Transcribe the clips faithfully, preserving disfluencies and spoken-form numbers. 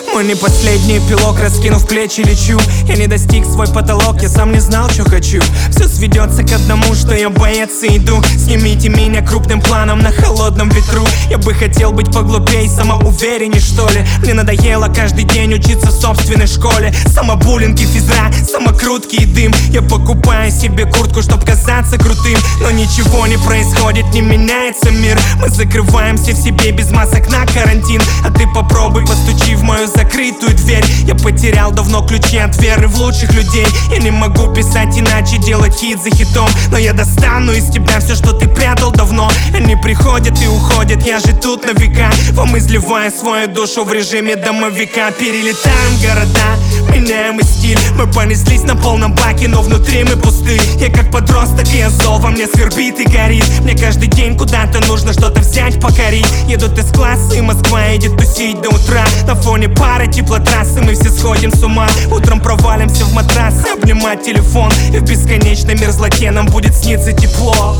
Мой не последний эпилог, раскинув плечи лечу. Я не достиг свой потолок, я сам не знал, что хочу. Все сведется к одному, что я боец и иду. Снимите меня крупным планом на холодном ветру. Я бы хотел быть поглупей, самоуверенней, что ли. Мне надоело каждый день учиться в собственной школе. Самобуллинг и физра, самокрутки и дым. Я покупаю себе куртку, чтоб казаться крутым. Но ничего не происходит, не меняется мир. Мы закрываемся в себе без масок на карантин. А ты попробуй, постучи в мою закрытую дверь. Я потерял давно ключи от веры в лучших людей. Я не могу писать иначе, делать хит за хитом. Но я достану из тебя все, что ты прятал давно. Они приходят и уходят, я же тут на века. Вам изливаю свою душу в режиме домовика. Перелетаем города, меняем и стиль. Мы понеслись на полном баке, но внутри мы пусты. Я как подросток, и я зол, во мне свербит и горит. Мне каждый день куда-то нужно что-то взять, покорить. Едут из класса, и Москва едет тусить до утра. На фоне пары теплотрассы мы все сходим с ума. Утром провалимся в матрасы, обнимать телефон. И в бесконечной мерзлоте нам будет сниться тепло.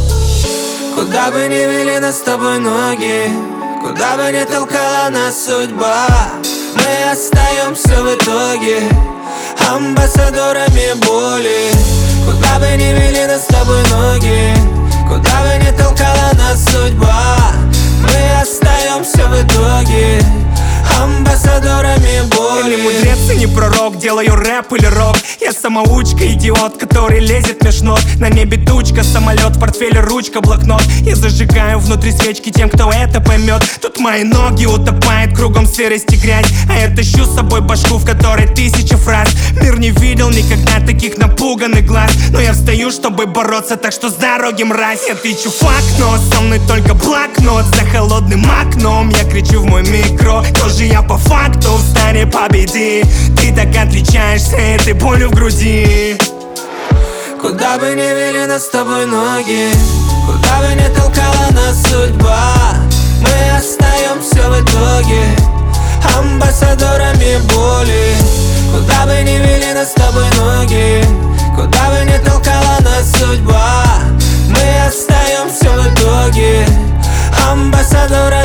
Куда бы ни вели нас с тобой ноги, куда бы ни толкала нас судьба, мы остаемся в итоге амбассадорами боли. Куда бы ни вели нас с тобой ноги, куда бы ни толкала нас судьба, мы остаемся в итоге амбассадорами боли. Я не мудрец и не пророк, делаю рэп или рок. Я самоучка, идиот, который лезет меж ног. На небе тучка, самолет, в портфеле ручка, блокнот. Я зажигаю внутри свечки тем, кто это поймет. Тут мои ноги утопают, кругом сырость и грязь. А я тащу с собой башку, в которой тысяча фраз. Мир не видел никогда таких напуганных глаз. Но я встаю, чтобы бороться, так что с дороги, мразь. Я тычу фак, но со мной только блокнот. За холодным окном я кричу в мой микро. Тоже я по факту, встань и победи. Ты так отличаешься этой болью в груди. Куда бы ни вели нас с тобой ноги, куда бы ни толкала нас судьба, мы остаемся в итоге амбассадорами боли. Куда бы ни вели нас с тобой ноги, куда бы ни толкала нас судьба, мы остаемся в итоге амбассадорами